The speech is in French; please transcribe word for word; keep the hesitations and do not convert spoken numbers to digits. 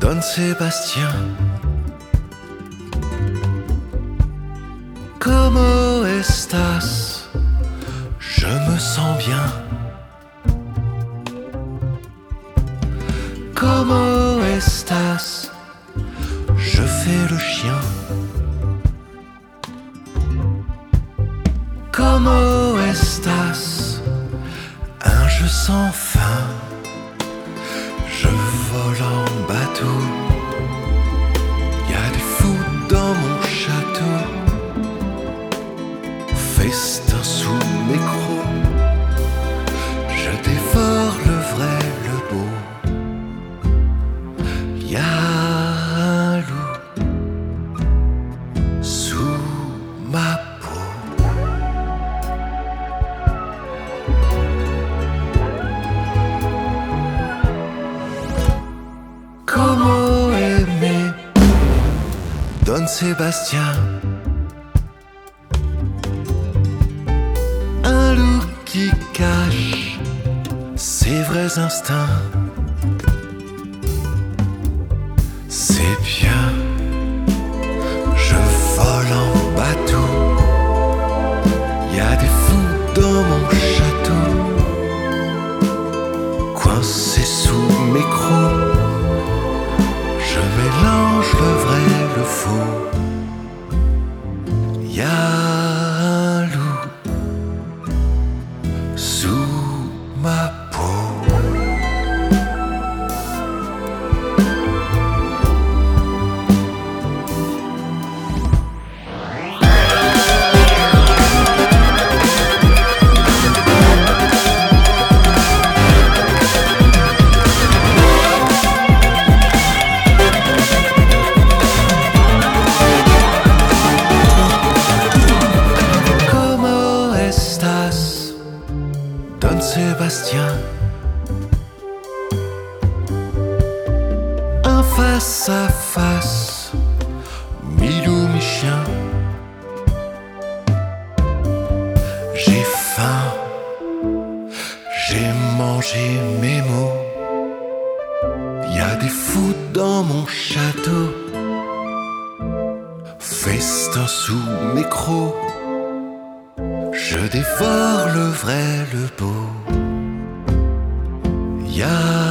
Don Sébastien. Como estas? Je me sens bien. Como estas? Je fais le chien. Como estas? Un jeu sans fin. Je vole en bateau. Y a des fous dans mon château. Festin sous mes crocs. Je dévore le vrai, le beau. Y a un loup sous ma peau. Como aimer Don Sébastien? Un loup qui cache ses vrais instincts. C'est bien, je vole en bateau. Y a des fous dans mon château, coincés sous mes crocs. Je mélange le vrai, le faux. Y a un loup sous ma peau. Como estas? Don Sébastien. Un face à face, mi loup, mi chien. J'ai faim, j'ai mangé mes mots. Y a des fous dans mon château. Festin sous mes crocs. Je dévore le vrai, le beau. Y a